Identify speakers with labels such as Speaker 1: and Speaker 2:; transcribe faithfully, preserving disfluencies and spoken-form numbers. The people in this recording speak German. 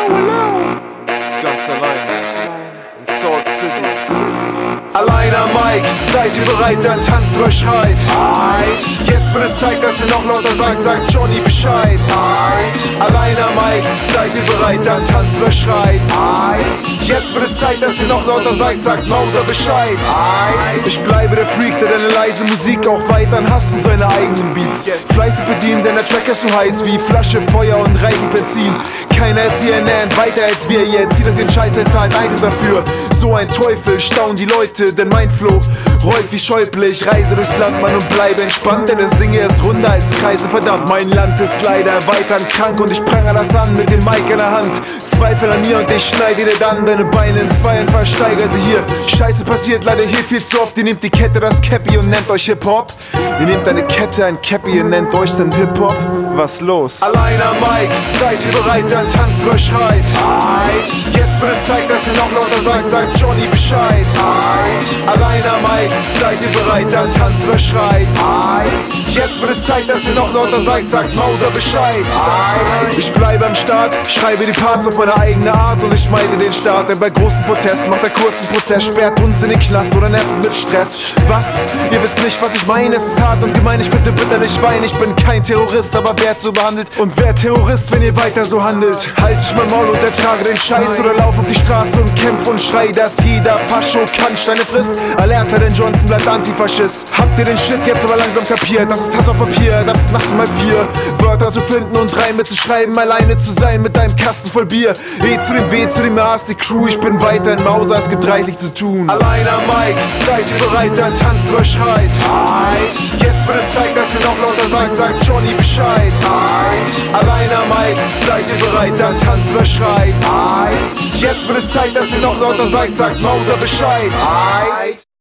Speaker 1: Ganz allein in Salt City. Allein am Mike, seid ihr bereit, dann tanzt oder schreit. Jetzt wird es Zeit, dass ihr noch lauter sagt, sagt Johnny Bescheid. Allein am Mike, seid ihr bereit, dann tanzt oder schreit. Jetzt wird es Zeit, dass ihr noch lauter sagt, sagt Mauser Bescheid. Ich bleibe der Freak, der deine leise Musik auch weiterhin hasst und seine eigenen Beats fleißig bedient, denn der Track ist so heiß wie Flasche, Feuer und reichlich Benzin. Keiner ist hier ernährt weiter als wir, ihr zieht euch den Scheiß, ihr zahlt Eintritt dafür. So ein Teufel, staunen die Leute, denn mein Flow rollt wie Schäuble. Ich reise durchs Land, Mann, und bleibe entspannt, denn das Ding hier ist runder als Kreise, verdammt. Mein Land ist leider weiterhin krank und ich prangere das an mit dem Mic in der Hand. Zweifel an mir und ich schneide dir dann deine Beine in zwei und versteigere sie hier. Scheiße passiert leider hier viel zu oft, ihr nehmt die Kette, das Cappy und nennt euch Hip-Hop. Ihr nehmt eine Kette, ein Cappy, ihr nennt euch dann Hip-Hop. Was los? Allein am Mic, seid ihr bereit, dann tanzt oder schreit. Jetzt wird es Zeit, dass ihr noch lauter sagt, sagt Johnny Bescheid. Allein am Mic, seid ihr bereit, dann tanzt oder schreit. Jetzt wird es Zeit, dass ihr noch lauter sagt, sagt Mauser Bescheid. Ich bleibe am Start, schreibe die Parts auf meine eigene Art und ich meide den Start, denn bei großen Protesten macht der kurzen Prozess, sperrt uns in den Knast oder nervt mit Stress. Was? Ihr wisst nicht, was ich meine, es ist hart und gemein, ich könnte bitter nicht weinen, ich bin kein Terrorist, aber wer so behandelt und wer Terrorist, wenn ihr weiter so handelt. Halt ich mein Maul und ertrage den Scheiß oder lauf auf die Straße und kämpf und schrei, dass jeder Fascho Kannsteine frisst. Alerta, denn Johnson bleibt Antifaschist. Habt ihr den Shit jetzt aber langsam kapiert? Das ist Hass auf Papier, das ist nachts um halb vier. Wörter zu finden und Reime zu schreiben, alleine zu sein mit deinem Kasten voll Bier. E zu dem W, zu dem A ist die Crew, ich bin weiter in Mauser, es gibt reichlich zu tun. Allein am Mic, seid ihr bereit, dann tanzt oder schreit. Jetzt wird es Zeit, dass ihr noch lauter sagt, sagt Johnny Bescheid. Allein am Mic, seid ihr bereit, dann tanzt oder schreit. Jetzt wird es Zeit, dass ihr noch lauter sagt, sagt Mauser Bescheid.